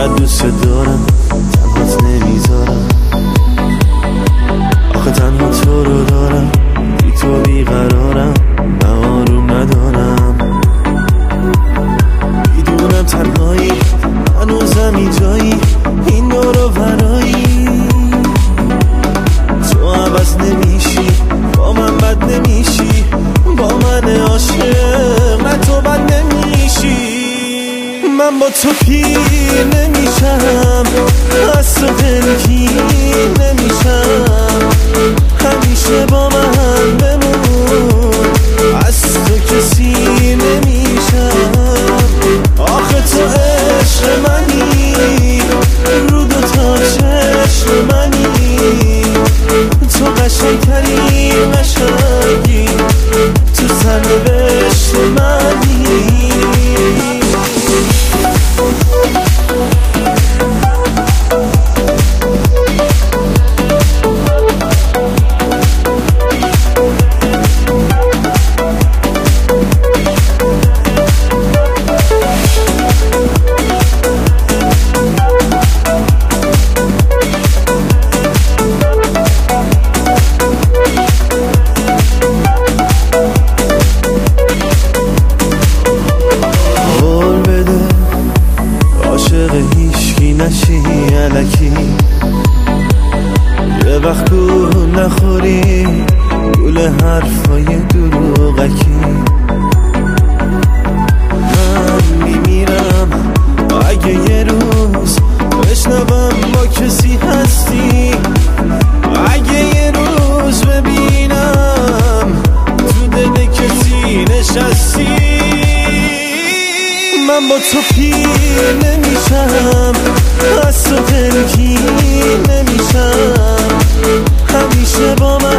چقدر دوست دارم تنهات نمیذارم، آخه تنها تو رو دارم، بی تو بیقرارم، نه آروم ندارم. میدونم تنهایی هنوزم جایی این دور و برایی، تو عوض نمیشی، با من بد نمیشی، با من عاشق نه تو بد نمیشی. من با تو پیر نمیشم، از تو دلگیر نمیشم، همیشه با من بمون، از تو کسی نمیشم. آخه تو عشق منی، رو دو تا چشم منی، تو قشنگترین قشنگی تو سرنوشت منی. هیچکی نشی الکی، یه وقت گول نخوری گول حرفای دروغکی. من میمیرم اگه یه روز بشنوم با کسی هستی، اگه یه روز ببینم تو دل کسی نشستی. من با تو پیر نمیشم، از تو دلگیر نمیشم، همیشه با من